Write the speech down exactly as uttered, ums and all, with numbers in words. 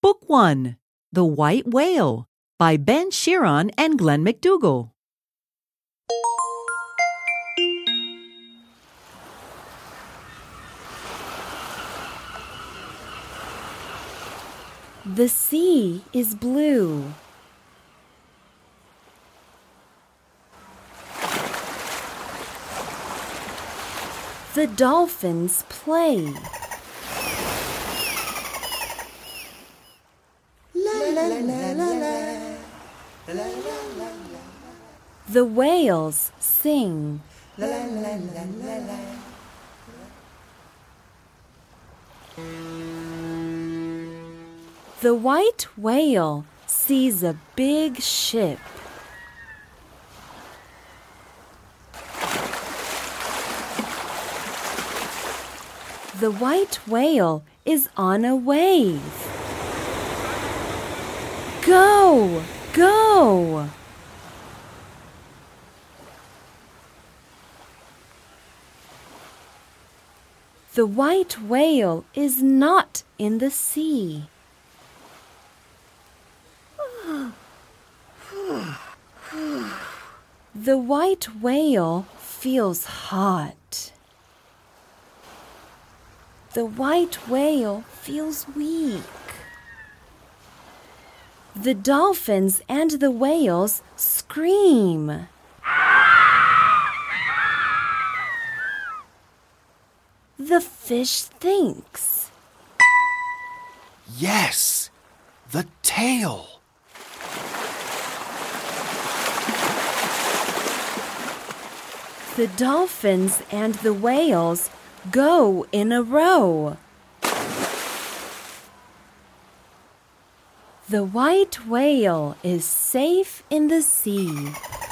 Book one, The White Whale by Ben Sheeran and Glenn McDougall. The sea is blue. The dolphins play. The whales sing. The white whale sees a big ship. The white whale is on a wave. Go! Go! The white whale is not in the sea. The white whale feels hot. The white whale feels weak. The dolphins and the whales scream. The fish thinks. Yes, the tail. The dolphins and the whales go in a row. The white whale is safe in the sea.